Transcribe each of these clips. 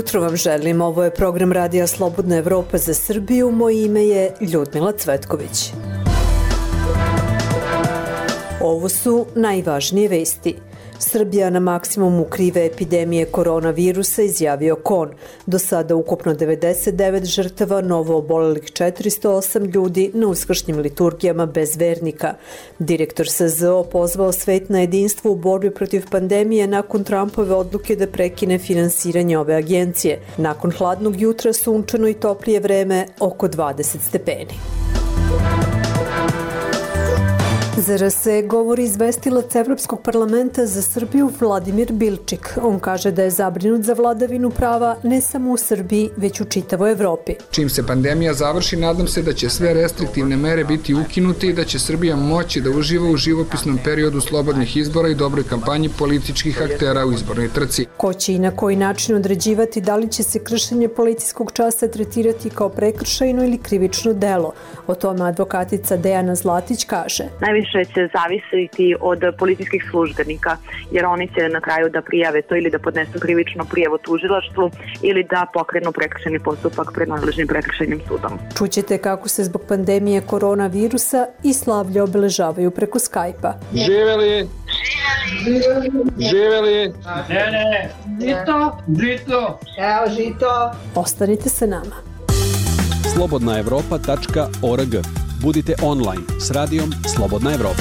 jutro vam želim, ovo je program Radija Slobodna Evropa za Srbiju, moje ime je Ljudmila Cvetković. Ovo su najvažnije vesti. Srbija na maksimumu krive epidemije koronavirusa, izjavio KON. Do sada ukupno 99 žrtava, novo obolelih 408 ljudi na uskršnjim liturgijama bez vernika. Direktor SZO pozvao svet na jedinstvo u borbi protiv pandemije nakon Trumpove odluke da prekine finansiranje ove agencije. Nakon hladnog jutra sunčano i toplije vreme, oko 20 stepeni. Za RS govori izvestilac Evropskog parlamenta za Srbiju Vladimir Bilčik. On kaže da je zabrinut za vladavinu prava ne samo u Srbiji, već u čitavoj Evropi. Čim se pandemija završi, nadam se da će sve restriktivne mere biti ukinute i da će Srbija moći da uživa u živopisnom periodu slobodnih izbora i dobroj kampanji političkih aktera u izbornoj trci. Ko će i na koji način određivati da li će se kršenje policijskog časa tretirati kao prekršajno ili krivično delo? O tome advokatica Dejana Zlatić kaže. Najviše će zavisiti od policijskih službenika, jer oni će na kraju da prijave to ili da podnesu krivičnu prijavu tužilaštvu ili da pokrenu prekršajni postupak pred nadležnim prekršajnim sudom. Čućete kako se zbog pandemije koronavirusa i slavlje obeležavaju preko Skype-a. Živeli! Živeli! Ne! Žito! Evo žito! Ostanite sa nama. slobodnaevropa.org. Budite online s radijom Slobodna Evropa.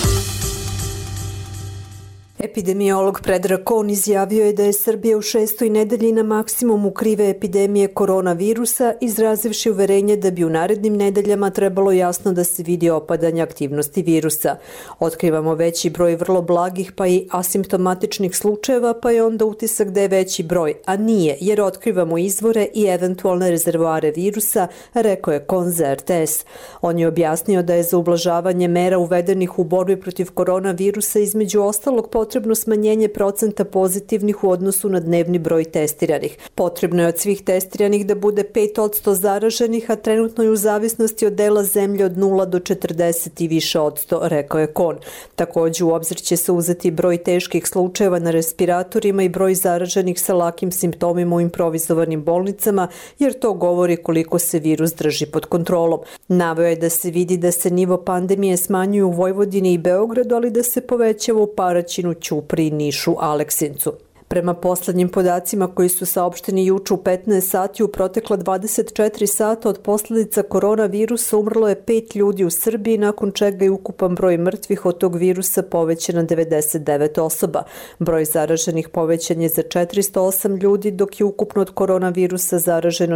Epidemiolog Predrag Kon izjavio je da je Srbija u 6. nedelji na maksimumu krive epidemije koronavirusa, izrazivši uverenje da bi u narednim nedeljama trebalo jasno da se vidi opadanje aktivnosti virusa. Otkrivamo veći broj vrlo blagih pa i asimptomatičnih slučajeva, pa je onda utisak da je veći broj, a nije, jer otkrivamo izvore i eventualne rezervoare virusa, rekao je Kon za RTS. On je objasnio da je za ublažavanje mera uvedenih u borbi protiv koronavirusa između ostalog potrebno smanjenje procenta pozitivnih u odnosu na dnevni broj testiranih. Potrebno je od svih testiranih da bude 5% zaraženih, a trenutno je u zavisnosti od dela zemlje od 0 do 40 i više odsto, rekao je Kon. Također u obzir će se uzeti broj teških slučajeva na respiratorima i broj zaraženih sa lakim simptomima u improvizovanim bolnicama, jer to govori koliko se virus drži pod kontrolom. Naveo je da se vidi da se nivo pandemije smanjuje u Vojvodini i Beogradu, ali da se povećava u Paraćinu, Ćupriji, Nišu, Aleksincu. Prema poslednjim podacima koji su saopšteni juče u 15 sati, u protekla 24 sata od posljedica koronavirusa umrlo je 5 ljudi u Srbiji, nakon čega je ukupan broj mrtvih od tog virusa povećan na 99 osoba. Broj zaraženih povećan je za 408 ljudi, dok je ukupno od koronavirusa zaraženo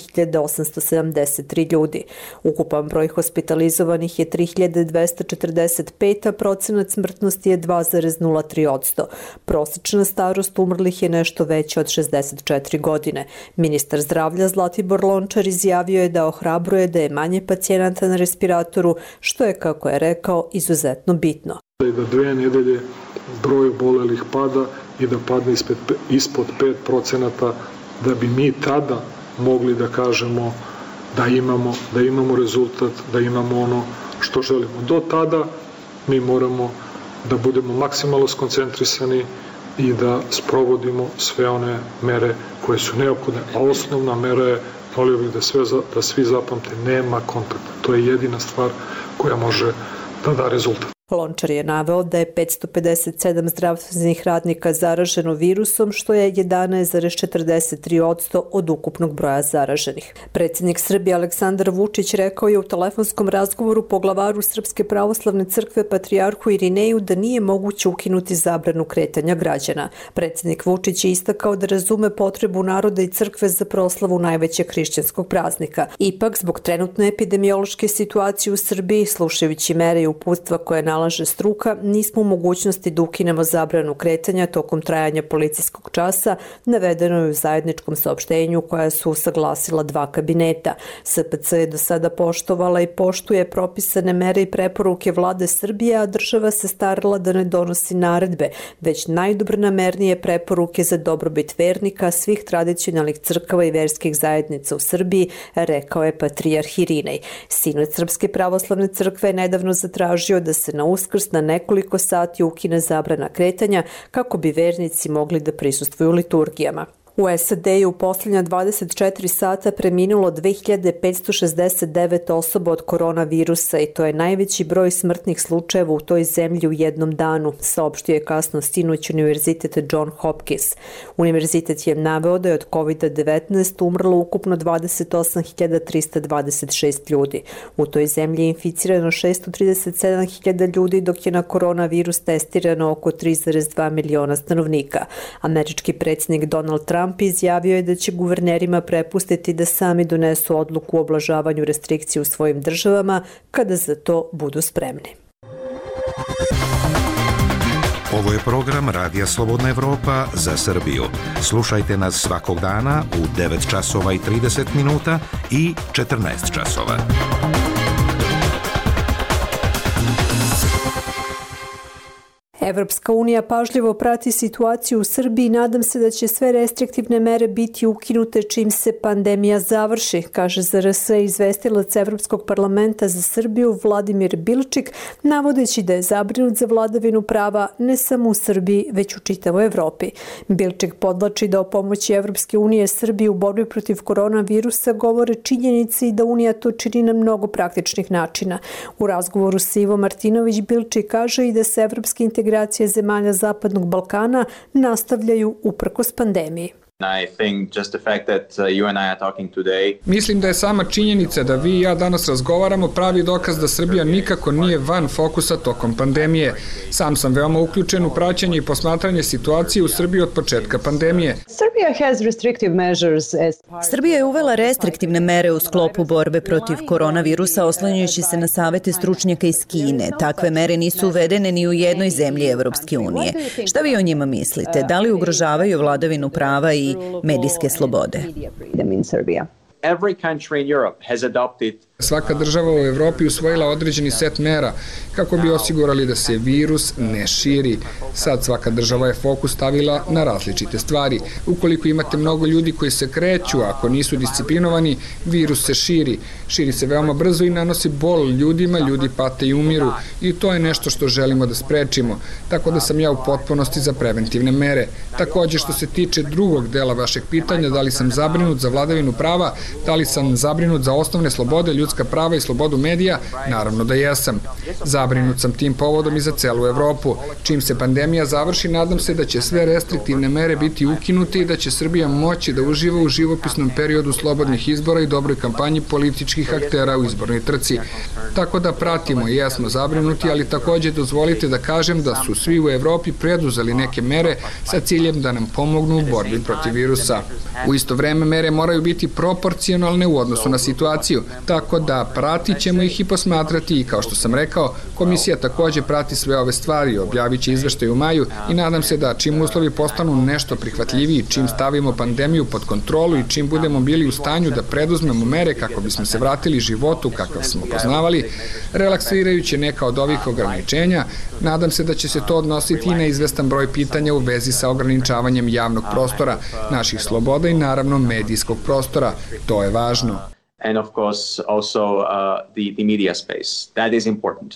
4873 ljudi. Ukupan broj hospitalizovanih je 3245, a procenat smrtnosti je 2,03%. Prosečna starost umrlih je nešto veće od 64 godine. Ministar zdravlja Zlatibor Lončar izjavio je da ohrabruje da je manje pacijenata na respiratoru, što je, kako je rekao, izuzetno bitno. Da 2 nedelje broj obolelih pada i da padne ispod 5%, da bi mi tada mogli da kažemo da imamo rezultat, da imamo ono što želimo. Do tada mi moramo da budemo maksimalno skoncentrisani i da sprovodimo sve one mere koje su neophodne. A osnovna mera je, volio bih da svi zapamte, nema kontakta. To je jedina stvar koja može da da rezultat. Lončar je naveo da je 557 zdravstvenih radnika zaraženo virusom, što je 11,43% od ukupnog broja zaraženih. Predsjednik Srbije Aleksandar Vučić rekao je u telefonskom razgovoru poglavaru Srpske pravoslavne crkve patrijarhu Irineju da nije moguće ukinuti zabranu kretanja građana. Predsjednik Vučić je istakao da razume potrebu naroda i crkve za proslavu najvećeg hrišćanskog praznika. Ipak, zbog trenutne epidemiološke situacije u Srbiji, slušajući mere i uputstva koje nalaže struka, nismo u mogućnosti da ukinemo zabranu kretanja tokom trajanja policijskog časa, navedeno je u zajedničkom saopštenju koja su usaglasila 2 kabineta. SPC je do sada poštovala i poštuje propisane mere i preporuke vlade Srbije, a država se starala da ne donosi naredbe, već najdobronamernije preporuke za dobrobit vernika svih tradicionalnih crkava i verskih zajednica u Srbiji, rekao je patrijarh Irinej. Sinod Srpske pravoslavne crkve je nedavno zatražio da se na Uskrs na nekoliko sati ukine zabrana kretanja kako bi vernici mogli da prisustvuju liturgijama. U SAD-u u posljednja 24 sata preminulo 2569 osoba od koronavirusa i to je najveći broj smrtnih slučajeva u toj zemlji u jednom danu, saopštio je kasno sinoć Univerzitet John Hopkins. Univerzitet je naveo da je od COVID-19 umrlo ukupno 28.326 ljudi. U toj zemlji je inficirano 637.000 ljudi, dok je na koronavirus testirano oko 3,2 miliona stanovnika. Američki predsjednik Donald Trump izjavio je da će guvernerima prepustiti da sami donesu odluku o oblažavanju restrikcija u svojim državama kada za to budu spremni. Ovo je program Radija Slobodna Evropa za Srbiju. Slušajte nas svakog dana u 9 časova i 30 minuta i 14 časova. Evropska unija pažljivo prati situaciju u Srbiji i nadam se da će sve restriktivne mere biti ukinute čim se pandemija završi, kaže za RS izvestilac Evropskog parlamenta za Srbiju Vladimir Bilčik, navodeći da je zabrinut za vladavinu prava ne samo u Srbiji, već u čitavoj Evropi. Bilčik podlači da o pomoći Evropske unije Srbiji u borbi protiv koronavirusa govore činjenice i da Unija to čini na mnogo praktičnih načina. U razgovoru sa Ivo Martinović Bilčik kaže i da se evropske integracije zemalja Zapadnog Balkana nastavljaju uprkos pandemiji. Mislim da je sama činjenica da vi i ja danas razgovaramo pravi dokaz da Srbija nikako nije van fokusa tokom pandemije. Sam sam veoma uključen u praćenje i posmatranje situacije u Srbiji od početka pandemije. Srbija je uvela restriktivne mere u sklopu borbe protiv koronavirusa oslanjajući se na savete stručnjaka iz Kine. Takve mere nisu uvedene ni u jednoj zemlji Evropske unije. Šta vi o njima mislite? Da li ugrožavaju vladavinu prava i medijske slobode? Svaka država u Evropi usvojila određeni set mera kako bi osigurali da se virus ne širi. Sad svaka država je fokus stavila na različite stvari. Ukoliko imate mnogo ljudi koji se kreću, ako nisu disciplinovani, virus se širi. Širi se veoma brzo i nanosi bol ljudima, ljudi pate i umiru. I to je nešto što želimo da sprečimo. Tako da sam ja u potpunosti za preventivne mere. Takođe što se tiče drugog dela vašeg pitanja, da li sam zabrinut za vladavinu prava, da li sam zabrinut za osnovne slobode, ljudska prava i slobodu medija, naravno da jesam. Zabrinut sam tim povodom i za celu Evropu. Čim se pandemija završi, nadam se da će sve restriktivne mere biti ukinute i da će Srbija moći da uživa u živopisnom periodu slobodnih izbora i dobroj kampanji političkih aktera u izbornoj trci. Tako da pratimo i jesmo zabrinuti, ali takođe dozvolite da kažem da su svi u Evropi preduzeli neke mere sa ciljem da nam pomognu u borbi protiv virusa. U isto vreme mere moraju biti proporcionalne u odnosu na situaciju, tako da pratit ćemo ih i posmatrati i kao što sam rekao, komisija takođe prati sve ove stvari, objavit će izveštaj u maju i nadam se da čim uslovi postanu nešto prihvatljiviji, čim stavimo pandemiju pod kontrolu i čim budemo bili u stanju da preduzmemo mere kako bismo se vratili životu kakav smo poznavali, relaksirajući neka od ovih ograničenja, nadam se da će se to odnositi i na izvestan broj pitanja u vezi sa ograničavanjem javnog prostora, naših sloboda i naravno medijskog prostora. To je važno. And of course also the media space. That is important.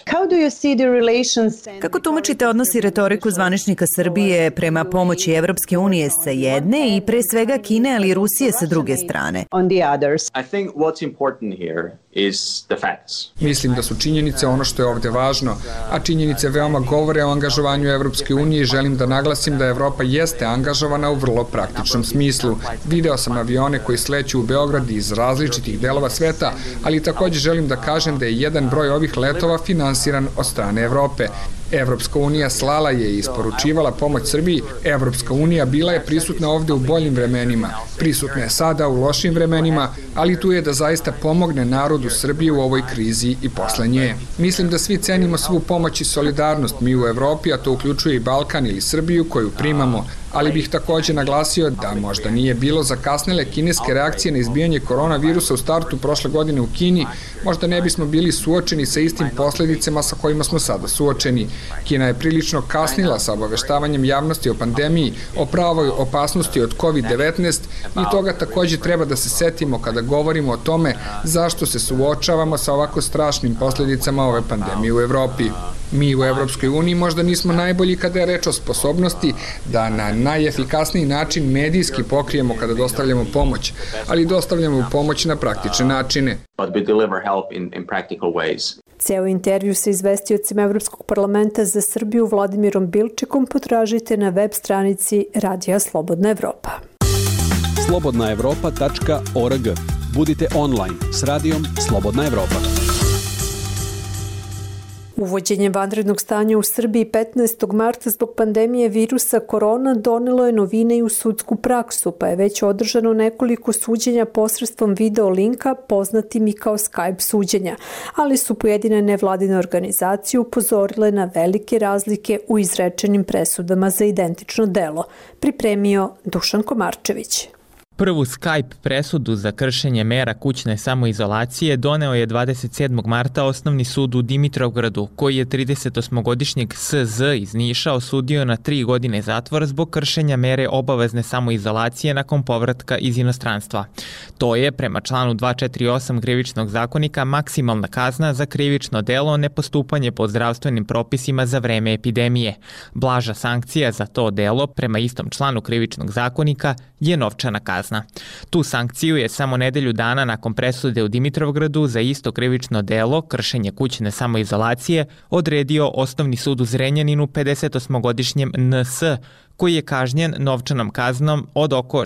Kako tumačite odnos i retoriku zvaničnika Srbije prema pomoći Evropske unije sa jedne i pre svega Kine, ali i Rusije sa druge strane? I think what's important here is the facts. Mislim da su činjenice ono što je ovde važno, a činjenice veoma govore o angažovanju Evropske unije i želim da naglasim da Evropa jeste angažovana u vrlo praktičnom smislu. Video sam avione koji sleću u Beograd iz različitih delova sveta, ali takođe želim da kažem da je jedan broj ovih letova finansiran od strane Evrope. Evropska unija slala je i isporučivala pomoć Srbiji. Evropska unija bila je prisutna ovde u boljim vremenima, prisutna je sada u lošim vremenima, ali tu je da zaista pomogne narodu Srbije u ovoj krizi i posle nje. Mislim da svi cenimo svu pomoć i solidarnost mi u Evropi, a to uključuje i Balkan ili Srbiju koju primamo, ali bih takođe naglasio da možda nije bilo zakasnele kineske reakcije na izbijanje koronavirusa u startu prošle godine u Kini, možda ne bismo bili suočeni sa istim posledicama sa kojima smo sada suočeni. Kina je prilično kasnila sa obaveštavanjem javnosti o pandemiji, o pravoj opasnosti od COVID-19 i toga takođe treba da se setimo kada govorimo o tome zašto se suočavamo sa ovako strašnim posledicama ove pandemije u Evropi. Mi u Evropskoj uniji možda nismo najbolji kada je reč o sposobnosti da na najefikasniji način medijski pokrijemo kada dostavljamo pomoć, ali dostavljamo pomoć na praktične načine. Ceo intervju sa izvestiocima Evropskog parlamenta za Srbiju Vladimirom Bilčikom potražite na web stranici Radija Slobodna Evropa. slobodnaevropa.org. Budite online s Radijom Slobodna Evropa. Uvođenje vanrednog stanja u Srbiji 15. marta zbog pandemije virusa korona donelo je novine i u sudsku praksu, pa je već održano nekoliko suđenja posredstvom video linka, poznatim i kao Skype suđenja, ali su pojedine nevladine organizacije upozorile na velike razlike u izrečenim presudama za identično delo. Pripremio Dušan Komarčević. Prvu Skype presudu za kršenje mera kućne samoizolacije doneo je 27. marta Osnovni sud u Dimitrovgradu, koji je 38-godišnjeg SZ iz Niša osudio na 3 godine zatvora zbog kršenja mere obavezne samoizolacije nakon povratka iz inostranstva. To je, prema članu 248 krivičnog zakonika, maksimalna kazna za krivično delo nepostupanje po zdravstvenim propisima za vreme epidemije. Blaža sankcija za to delo, prema istom članu krivičnog zakonika, je novčana kazna. Tu sankciju je samo nedelju dana nakon presude u Dimitrovgradu za isto krivično delo, kršenje kućne samoizolacije, odredio Osnovni sud u Zrenjaninu 58-godišnjem NS, koji je kažnjen novčanom kaznom od oko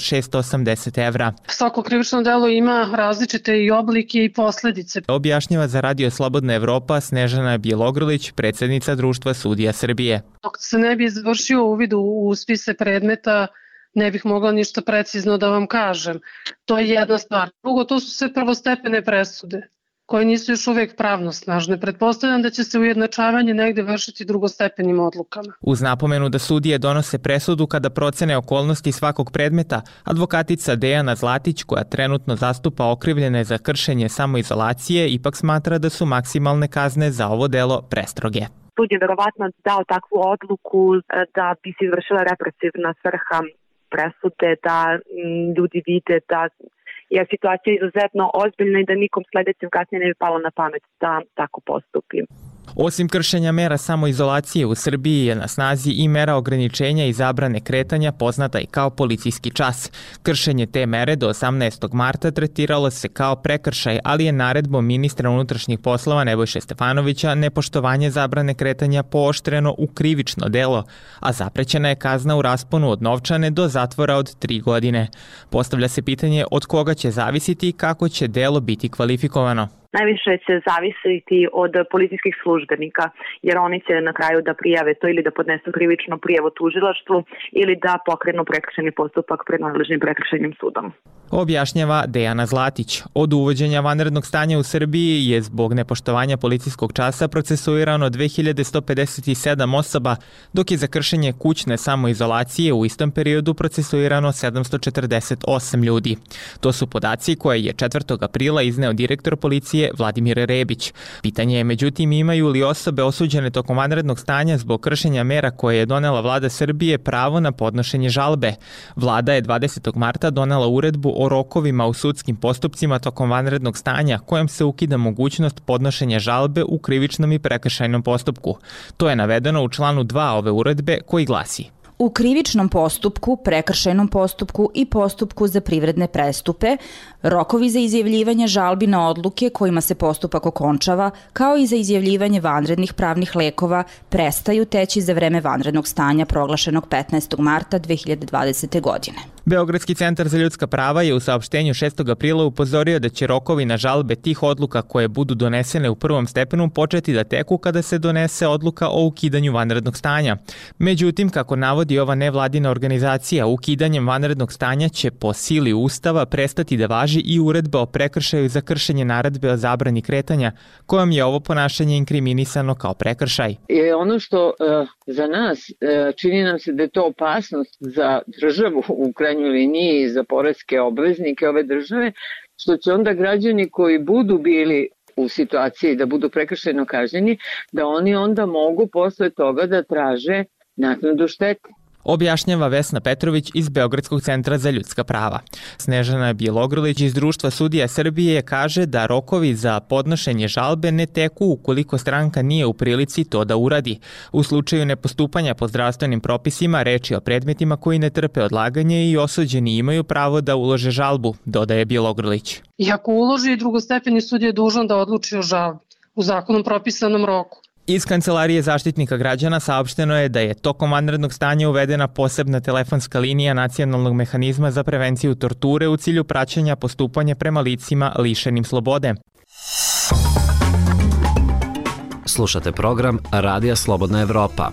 680 evra. Svako krivično delo ima različite i oblike i posledice. Objašnjava za Radio Slobodna Evropa Snežana Bjelogrlić, predsjednica Društva sudija Srbije. Dok se ne bi izvršio uvid u spise predmeta, ne bih mogla ništa precizno da vam kažem. To je jedna stvar. Drugo, to su sve prvostepene presude koje nisu još uvijek pravnosnažne. Pretpostavljam da će se ujednačavanje negde vršiti drugostepenim odlukama. Uz napomenu da sudije donose presudu kada procene okolnosti svakog predmeta, advokatica Dejana Zlatić, koja trenutno zastupa okrivljene za kršenje samoizolacije, ipak smatra da su maksimalne kazne za ovo delo prestroge. Sud je verovatno dao takvu odluku da bi se izvršila represivna svrha presude, da ljudi vide da je situacija izuzetno ozbiljna i da nikom sledećem kasnije ne bi palo na pamet da tako postupi. Osim kršenja mera samoizolacije u Srbiji je na snazi i mera ograničenja i zabrane kretanja poznata i kao policijski čas. Kršenje te mere do 18. marta tretiralo se kao prekršaj, ali je naredbom ministra unutrašnjih poslova Nebojše Stefanovića nepoštovanje zabrane kretanja pooštreno u krivično delo, a zaprećena je kazna u rasponu od novčane do zatvora od 3 godine. Postavlja se pitanje od koga će zavisiti i kako će delo biti kvalifikovano. Najviše će zavisiti od policijskih službenika, jer oni će na kraju da prijave to ili da podnesu krivičnu prijavu tužilaštvu ili da pokrenu prekršajni postupak pred nadležnim prekršajnim sudom. Objašnjava Dejana Zlatić. Od uvođenja vanrednog stanja u Srbiji je zbog nepoštovanja policijskog časa procesuirano 2157 osoba, dok je za kršenje kućne samoizolacije u istom periodu procesuirano 748 ljudi. To su podaci koje je 4. aprila izneo direktor policije Vladimir Rebić. Pitanje je međutim imaju li osobe osuđene tokom vanrednog stanja zbog kršenja mera koje je donela vlada Srbije pravo na podnošenje žalbe. Vlada je 20. marta donela uredbu o rokovima u sudskim postupcima tokom vanrednog stanja kojom se ukida mogućnost podnošenja žalbe u krivičnom i prekršajnom postupku. To je navedeno u članu 2 ove uredbe koji glasi: U krivičnom postupku, prekršajnom postupku i postupku za privredne prestupe, rokovi za izjavljivanje žalbi na odluke kojima se postupak okončava, kao i za izjavljivanje vanrednih pravnih lekova, prestaju teći za vreme vanrednog stanja proglašenog 15. marta 2020. godine. Beogradski centar za ljudska prava je u saopštenju 6. aprila upozorio da će rokovi na žalbe tih odluka koje budu donesene u prvom stepenu početi da teku kada se donese odluka o ukidanju vanrednog stanja. Međutim, kako navodi ova nevladina organizacija, ukidanjem vanrednog stanja će po sili Ustava prestati da važi i uredba o prekršaju za kršenje naredbe o zabrani kretanja, kojom je ovo ponašanje inkriminisano kao prekršaj. Ono što za nas čini nam se da je to opasnost za državu u krajnjoj liniji i za poreske obveznike ove države, što će onda građani koji budu bili u situaciji da budu prekršajno kažnjeni, da oni onda mogu posle toga da traže naknadu štete. Objašnjava Vesna Petrović iz Beogradskog centra za ljudska prava. Snežana Bjelogrlić iz Društva sudija Srbije kaže da rokovi za podnošenje žalbe ne teku ukoliko stranka nije u prilici to da uradi. U slučaju nepostupanja po zdravstvenim propisima reč je o predmetima koji ne trpe odlaganje i osuđeni imaju pravo da ulože žalbu, dodaje Bjelogrlić. I ako uloži, drugostepeni sud je dužan da odluči o žalbi u zakonom propisanom roku. Iz Kancelarije zaštitnika građana saopšteno je da je tokom vanrednog stanja uvedena posebna telefonska linija Nacionalnog mehanizma za prevenciju torture u cilju praćenja postupanja prema licima lišenim slobode. Slušate program Radija Slobodna Evropa.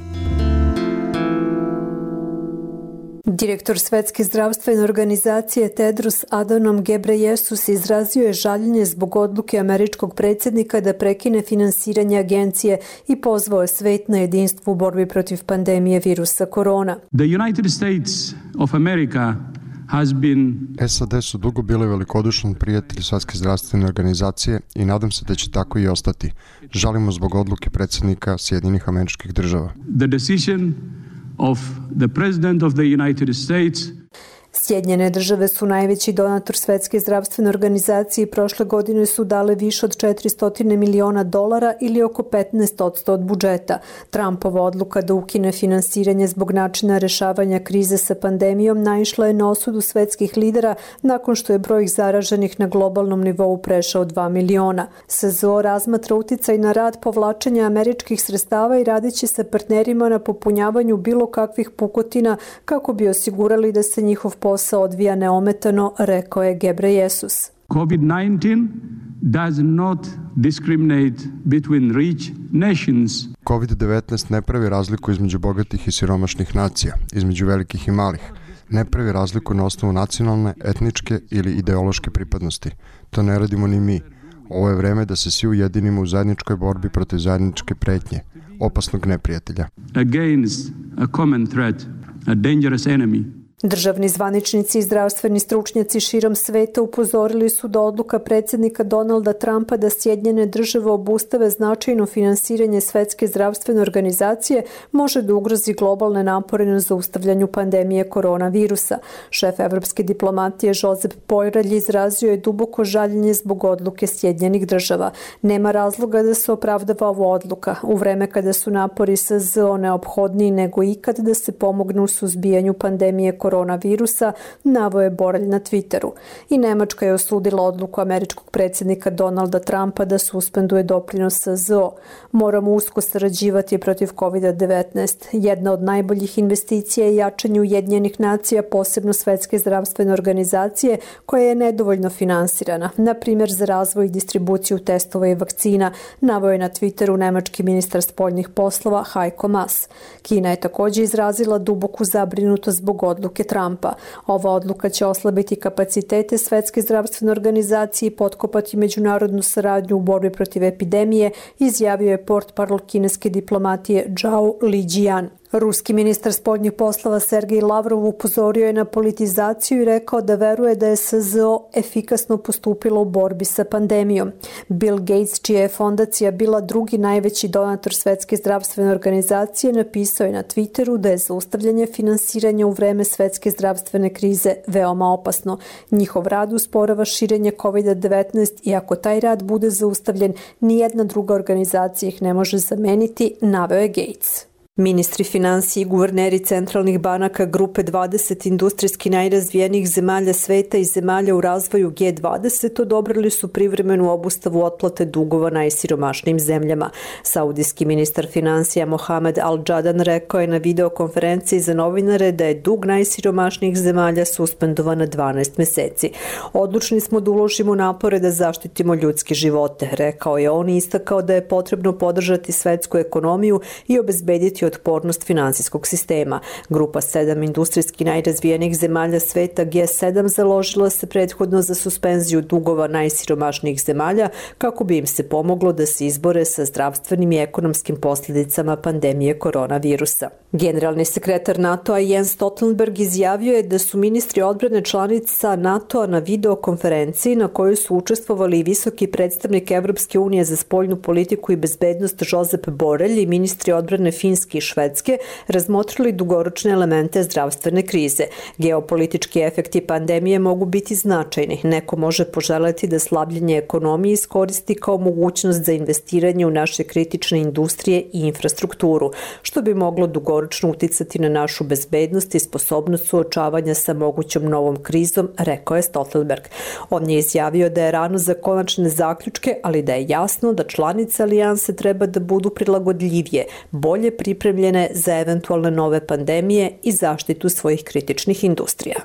Direktor Svetske zdravstvene organizacije Tedros Adhanom Ghebreyesus izrazio je žaljenje zbog odluke američkog predsjednika da prekine finansiranje agencije i pozvao je svet na jedinstvo u borbi protiv pandemije virusa korona. The United States of America has been... SAD su dugo bili velikodušan prijatelj Svetske zdravstvene organizacije i nadam se da će tako i ostati. Žalimo zbog odluke predsjednika Sjedinjenih Američkih Država. The decision of the President of the United States. Sjedinjene države su najveći donator Svetske zdravstvene organizacije i prošle godine su dale više od $400 miliona ili oko 15% od budžeta. Trumpova odluka da ukine finansiranje zbog načina rešavanja krize sa pandemijom naišla je na osudu svetskih lidera nakon što je broj zaraženih na globalnom nivou prešao 2 miliona. SZO razmatra uticaj na rad povlačenja američkih sredstava i radiće sa partnerima na popunjavanju bilo kakvih pukotina kako bi osigurali da se njihov posao odvija neometano, rekao je Ghebreyesus. COVID-19 does not discriminate between rich nations. COVID-19 ne pravi razliku između bogatih i siromašnih nacija, između velikih i malih. Ne pravi razliku na osnovu nacionalne, etničke ili ideološke pripadnosti. To ne radimo ni mi. Ovo je vreme da se svi ujedinimo u zajedničkoj borbi protiv zajedničke pretnje, opasnog neprijatelja. Against a common threat, a dangerous enemy. Državni zvaničnici i zdravstveni stručnjaci širom sveta upozorili su da odluka predsjednika Donalda Trumpa da Sjedinjene države obustave značajno finansiranje Svetske zdravstvene organizacije može da ugrozi globalne napore na zaustavljanju pandemije koronavirusa. Šef evropske diplomatije Josep Borrell izrazio je duboko žaljenje zbog odluke Sjedinjenih država. Nema razloga da se opravdava ova odluka u vreme kada su napori SZO neophodniji nego ikad da se pomognu u suzbijanju pandemije koronavirusa, naveo je Borrell na Twitteru. I Nemačka je osudila odluku američkog predsjednika Donalda Trumpa da suspenduje doprinos SZO. Moramo usko sarađivati protiv COVID-19. Jedna od najboljih investicija je jačanje Ujedinjenih nacija, posebno Svetske zdravstvene organizacije, koja je nedovoljno finansirana, na primjer za razvoj i distribuciju testova i vakcina, naveo je na Twitteru nemački ministar spoljnih poslova Heiko Maas. Kina je također izrazila duboku zabrinutost zbog odluke Trumpa. Ova odluka će oslabiti kapacitete Svetske zdravstvene organizacije i potkopati međunarodnu saradnju u borbi protiv epidemije, izjavio je portparol kineske diplomatije Zhao Lijian. Ruski ministar spoljnih poslova Sergej Lavrov upozorio je na politizaciju i rekao da veruje da je SZO efikasno postupilo u borbi sa pandemijom. Bill Gates, čija je fondacija bila drugi najveći donator Svetske zdravstvene organizacije, napisao je na Twitteru da je zaustavljanje finansiranja u vreme svetske zdravstvene krize veoma opasno. Njihov rad usporava širenje COVID-19 i ako taj rad bude zaustavljen, nijedna druga organizacija ih ne može zameniti, naveo je Gates. Ministri finansije i guverneri centralnih banaka grupe 20 industrijski najrazvijenijih zemalja sveta i zemalja u razvoju G20 odobrili su privremenu obustavu otplate dugova najsiromašnijim zemljama. Saudijski ministar finansija Mohamed Al-Jadan rekao je na videokonferenciji za novinare da je dug najsiromašnijih zemalja suspendovan na 12 meseci. Odlučni smo da uložimo napore da zaštitimo ljudske živote, rekao je on i istakao da je potrebno podržati svetsku ekonomiju i obezbediti otpornost finansijskog sistema. Grupa 7 industrijski najrazvijenijih zemalja sveta G7 založila se prethodno za suspenziju dugova najsiromašnijih zemalja kako bi im se pomoglo da se izbore sa zdravstvenim i ekonomskim posljedicama pandemije koronavirusa. Generalni sekretar NATO-a Jens Stoltenberg izjavio je da su ministri odbrane članica NATO-a na videokonferenciji na kojoj su učestvovali i visoki predstavnik Evropske unije za spoljnu politiku i bezbednost Josep Borrell i ministri odbrane Finske Norveške i Švedske razmotrili dugoročne elemente zdravstvene krize. Geopolitički efekti pandemije mogu biti značajni. Neko može poželeti da slabljenje ekonomije iskoristi kao mogućnost za investiranje u naše kritične industrije i infrastrukturu, što bi moglo dugoročno uticati na našu bezbednost i sposobnost suočavanja sa mogućom novom krizom, rekao je Stoltenberg. On je izjavio da je rano za konačne zaključke, ali da je jasno da članice alijanse treba da budu prilagodljivije, bolje pripremljene za eventualne nove pandemije i zaštitu svojih kritičnih industrija.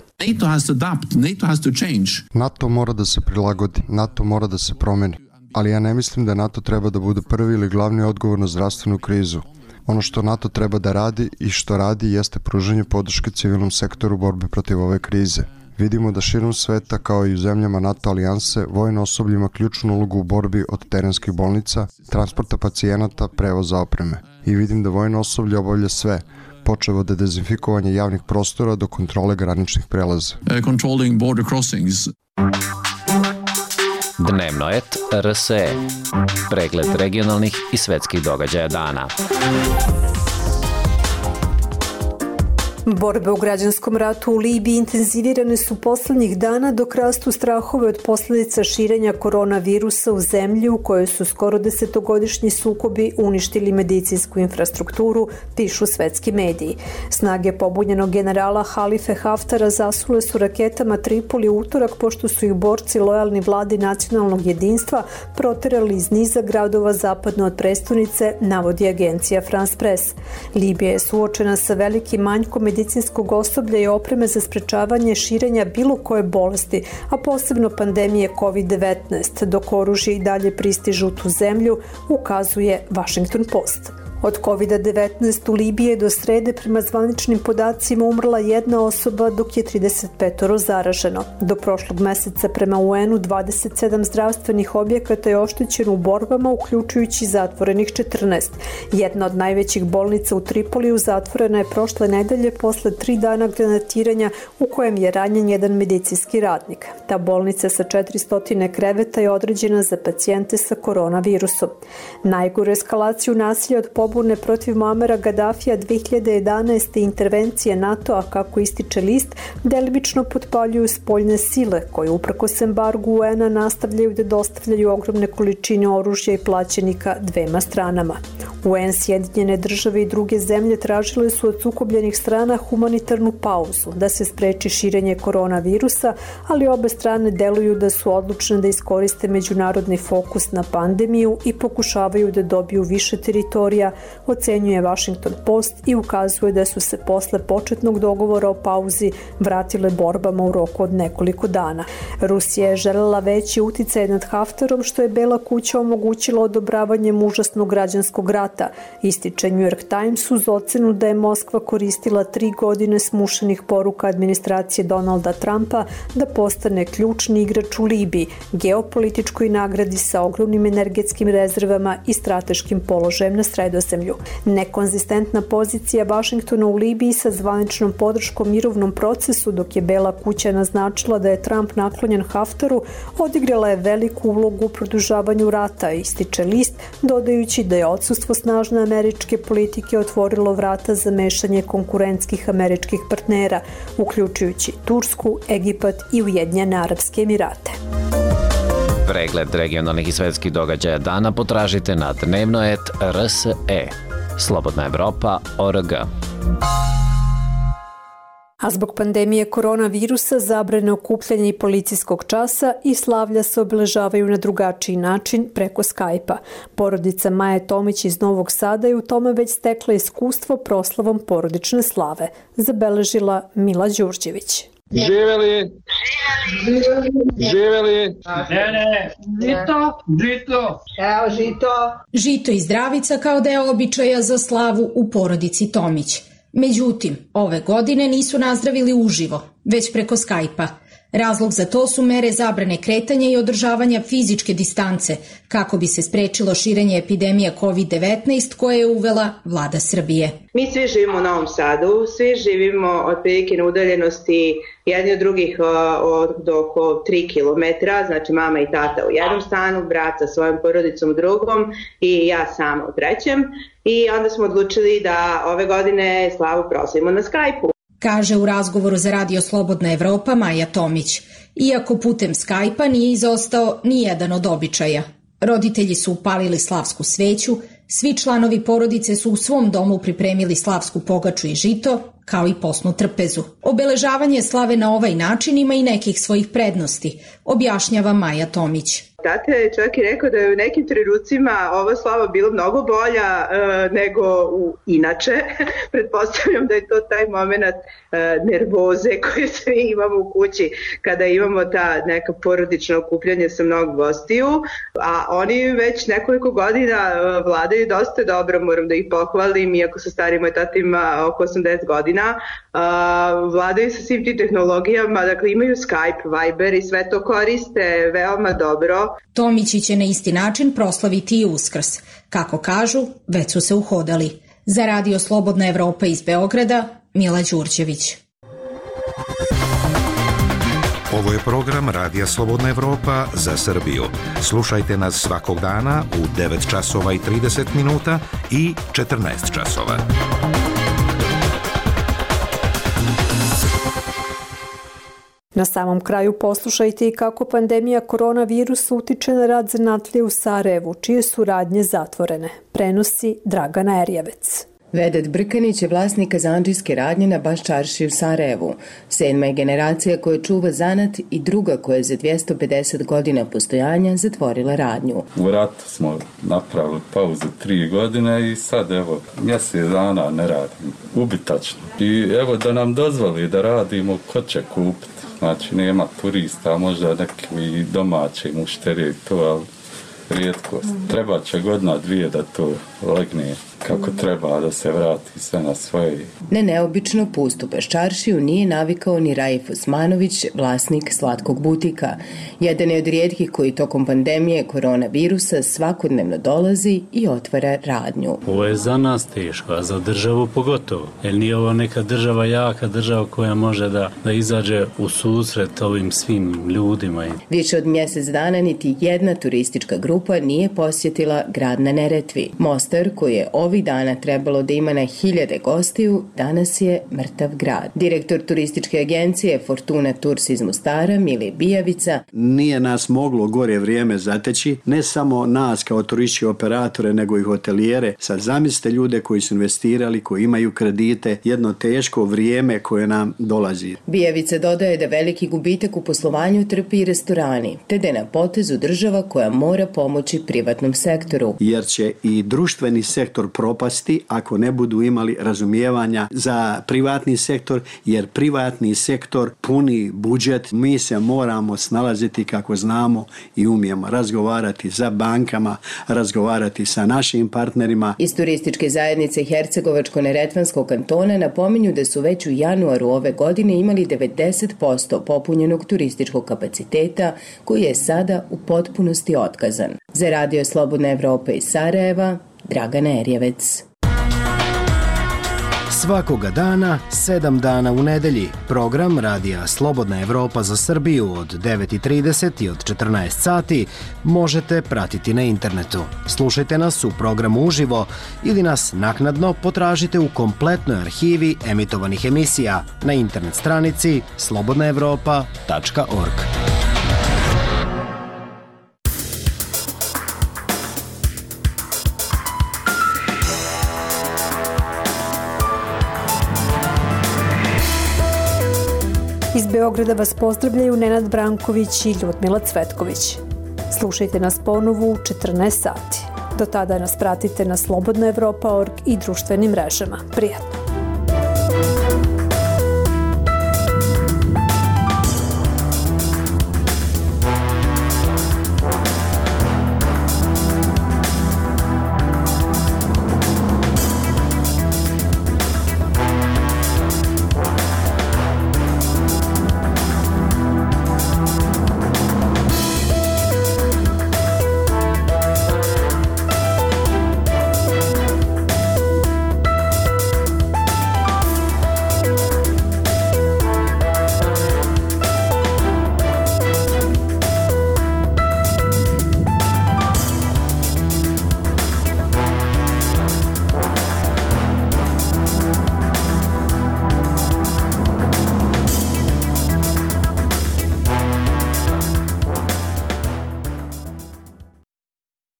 NATO mora da se prilagodi, NATO mora da se promeni, ali ja ne mislim da NATO treba da bude prvi ili glavni odgovor na zdravstvenu krizu. Ono što NATO treba da radi i što radi jeste pružanje podrške civilnom sektoru borbe protiv ove krize. Vidimo da širom sveta, kao i u zemljama NATO alijanse, vojno osoblje ima ključnu ulogu u borbi od terenskih bolnica, transporta pacijenata, prevoza opreme. I vidim da vojno osoblje obavlja sve, počev od dezinfikovanja javnih prostora do kontrole graničnih prelaza. Dnevno et RSE. Pregled regionalnih i svetskih događaja dana. Borbe u građanskom ratu u Libiji intenzivirane su poslednjih dana dok rastu strahove od posledica širenja koronavirusa u zemlji u kojoj su skoro 10-godišnji sukobi uništili medicinsku infrastrukturu, pišu svetski mediji. Snage pobunjenog generala Halife Haftara zasule su raketama Tripoli u utorak pošto su ih borci lojalni vladi nacionalnog jedinstva proterali iz niza gradova zapadno od prestonice, navodi agencija France Press. Libija je suočena sa velikim manjkom medicinskog osoblja i opreme za sprečavanje širenja bilo koje bolesti, a posebno pandemije COVID-19, dok oružje i dalje pristiže u tu zemlju, ukazuje Washington Post. Od COVID-19 u Libiji je do srede prema zvaničnim podacima umrla jedna osoba, dok je 35 zaraženo. Do prošlog meseca prema UN-u 27 zdravstvenih objekata je oštećeno u borbama, uključujući zatvorenih 14. Jedna od najvećih bolnica u Tripoliju zatvorena je prošle nedelje posle 3 dana granatiranja u kojem je ranjen jedan medicinski radnik. Ta bolnica sa 400 kreveta je određena za pacijente sa koronavirusom. Najgoru eskalaciju nasilja od pobune protiv Muamera Gaddafija 2011. intervencije NATO-a, kako ističe list, delimično potpaljuju spoljne sile koje uprkos embargu UN-a nastavljaju da dostavljaju ogromne količine oružja i plaćenika dvema stranama. UN, Sjedinjene države i druge zemlje tražile su od sukobljenih strana humanitarnu pauzu da se spreči širenje koronavirusa, ali obe strane deluju da su odlučne da iskoriste međunarodni fokus na pandemiju i pokušavaju da dobiju više teritorija, ocenjuje Washington Post i ukazuje da su se posle početnog dogovora o pauzi vratile borbama u roku od nekoliko dana. Rusija je želela veći uticaj nad Haftarom, što je Bela kuća omogućila odobravanjem užasnog građanskog rata, ističe New York Times uz ocenu da je Moskva koristila 3 godine smušenih poruka administracije Donalda Trumpa da postane ključni igrač u Libiji, geopolitičkoj nagradi sa ogromnim energetskim rezervama i strateškim položajem na Sredozemlju. Nekonzistentna pozicija Vašingtona u Libiji sa zvaničnom podrškom mirovnom procesu, dok je Bela kuća naznačila da je Trump naklonjen Haftaru, odigrala je veliku ulogu u produžavanju rata, ističe list, dodajući da je odsustvo snažne američke politike otvorilo vrata za mešanje konkurentskih američkih partnera, uključujući Tursku, Egipat i Ujedinjene Arapske Emirate. Pregled regionalnih i svetskih događaja dana potražite na dnevno.rt.rse. Slobodna Evropa.org. A zbog pandemije koronavirusa zabrane okupljanja i policijskog časa i slavlja se obeležavaju na drugačiji način preko Skype-a. Porodica Maje Tomić iz Novog Sada je u tome već stekla iskustvo proslavom porodične slave, zabeležila Mila Đurđević. Živeli! Živeli! Žito! Evo žito! Žito i zdravica kao deo običaja za slavu u porodici Tomić. Međutim, ove godine nisu nazdravili uživo, već preko Skype-a. Razlog za to su mere zabrane kretanja i održavanja fizičke distance, kako bi se sprečilo širenje epidemije COVID-19 koje je uvela vlada Srbije. Mi svi živimo u Novom Sadu, svi živimo otprilike na udaljenosti jedni od drugih od oko 3 km, znači mama i tata u jednom stanu, brat sa svojom porodicom u drugom i ja sama u trećem. I onda smo odlučili da ove godine slavu proslavimo na Skype-u. Kaže u razgovoru za Radio Slobodna Evropa Maja Tomić. Iako putem Skype-a nije izostao ni jedan od običaja. Roditelji su upalili slavsku sveću, svi članovi porodice su u svom domu pripremili slavsku pogaču i žito, kao i posnu trpezu. Obeležavanje slave na ovaj način ima i nekih svojih prednosti, objašnjava Maja Tomić. Tata je čak i rekao da je u nekim trenucima ova slava bila mnogo bolja nego inače. Pretpostavljam da je to taj moment nervoze koje svi imamo u kući kada imamo ta neka porodična okupljanja sa mnogo gostiju, a oni već nekoliko godina vladaju dosta dobro, moram da ih pohvalim, iako sa starim moj tata ima oko 80 godina, vladaju sa svim tim tehnologijama, dakle imaju Skype, Viber i sve to koriste veoma dobro. Tomići će na isti način proslaviti i Uskrs. Kako kažu, već su se uhodali. Za Radio Slobodna Evropa iz Beograda, Mila Đurđević. Ovo je program Radija Slobodna Evropa za Srbiju. Slušajte nas svakog dana u 9 časova i 30 minuta i 14 časova. Na samom kraju poslušajte i kako pandemija koronavirusa utiče na rad zanatlije u Sarajevu, čije su radnje zatvorene. Prenosi Dragana Erjevec. Vedat Brkanić je vlasnik kazandžijske radnje na Baščarši u Sarajevu. 7. je generacija koja čuva zanat i druga koja je za 250 godina postojanja zatvorila radnju. U ratu smo napravili pauzu 3 godine i sad evo mjesec dana ne radim. Ubitačno. I evo da nam dozvoli da radimo, ko će kupiti? Znači nema turista, možda neki domaći mušterije to, ali rijetkost. Treba će godina 2 da to legne kako treba, da se vrati sve na svoje. Na neobično pustu Baščaršiju nije navikao ni Raif Osmanović, vlasnik slatkog butika. Jedan je od rijetkih koji tokom pandemije koronavirusa svakodnevno dolazi i otvara radnju. Ovo je za nas teško, a za državu pogotovo. Jer nije ovo neka država jaka, država koja može da izađe u susret ovim svim ljudima. Više od mjesec dana niti jedna turistička grupa nije posjetila grad na Neretvi. Mostar, koji je ovih dana trebalo da ima na 1000 gostiju, danas je mrtav grad. Direktor turističke agencije Fortuna Tours iz Mostara, Mile Bijavica. Nije nas moglo gore vrijeme zateći, ne samo nas kao turističke operatore, nego i hotelijere. Sad zamislite ljude koji su investirali, koji imaju kredite, jedno teško vrijeme koje nam dolazi. Bijavica dodaje da veliki gubitak u poslovanju trpi i restorani, te da je na potezu država koja mora pomoći privatnom sektoru. Jer će i društveni sektor propasti ako ne budu imali razumijevanja za privatni sektor, jer privatni sektor puni budžet. Mi se moramo snalaziti kako znamo i umijemo razgovarati sa bankama, razgovarati sa našim partnerima. Iz turističke zajednice Hercegovačko-Neretvanskog kantona napominju da su već u januaru ove godine imali 90% popunjenog turističkog kapaciteta koji je sada u potpunosti otkazan. Za Radio Slobodna Evropa iz Sarajeva, Dragana Erjevec. Svakoga dana, 7 dana u nedelji, program Radija Slobodna Evropa za Srbiju od 9:30 i od 14 sati možete pratiti na internetu. Slušajte nas u programu uživo ili nas naknadno potražite u kompletnoj arhivi emitovanih emisija na internet stranici slobodnaevropa.org. Iz Beograda vas pozdravljaju Nenad Branković i Ljudmila Cvetković. Slušajte nas ponovo u 14 sati. Do tada nas pratite na slobodnaevropa.org i društvenim mrežama. Prijatno!